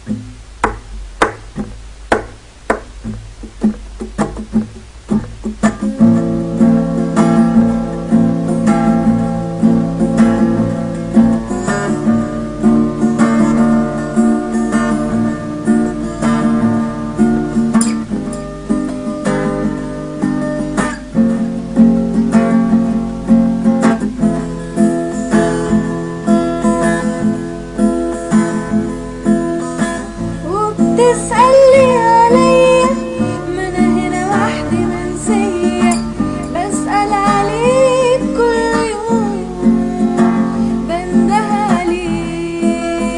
تسألي عليا، ما أنا هنا وحدي منسية، بسأل عليك كل يوم، بنده عليك.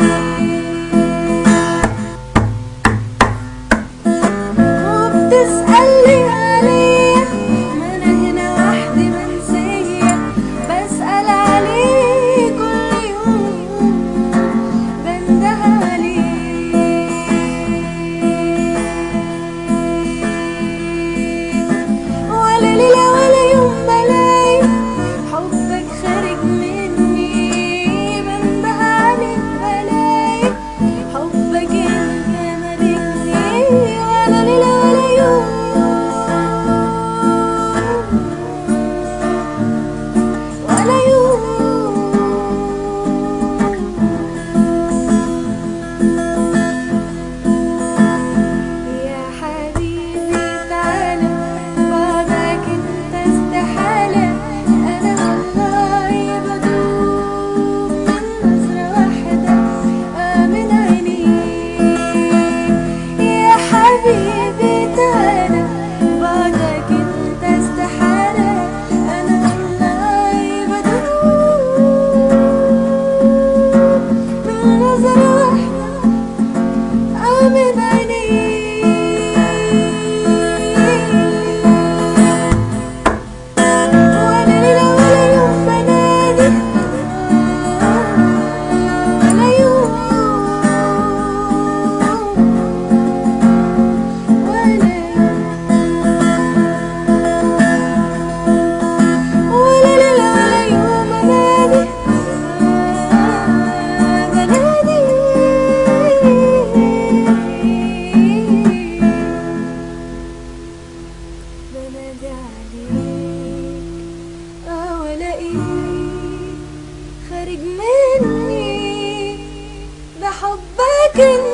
وبتسألي عليا، ما أنا هنا وحدي منسية، بسأل عليك كل يوم، بنده عليك. ولا ليلة ولا يوم بلاقي حبك خارج مني، بنده عليك بلاقي حبك انت مالكني. ولا ليلة ولا يوم ولا يوم يا حبيبي تعالى، بعدك انت استحالة، انا والله بدوب من نظرة واحدة من عينيك. يا حبيبي تعالى، بعدك انت استحالة، انا والله بدوب من نظرة واحدة من عينيك. ولا ليلة ولا يوم بنادي، ولا يوم ولا يوم، ولا ليلة ولا يوم بنادي بنادي عليك، والاقيك خارج مني، ده حبك انت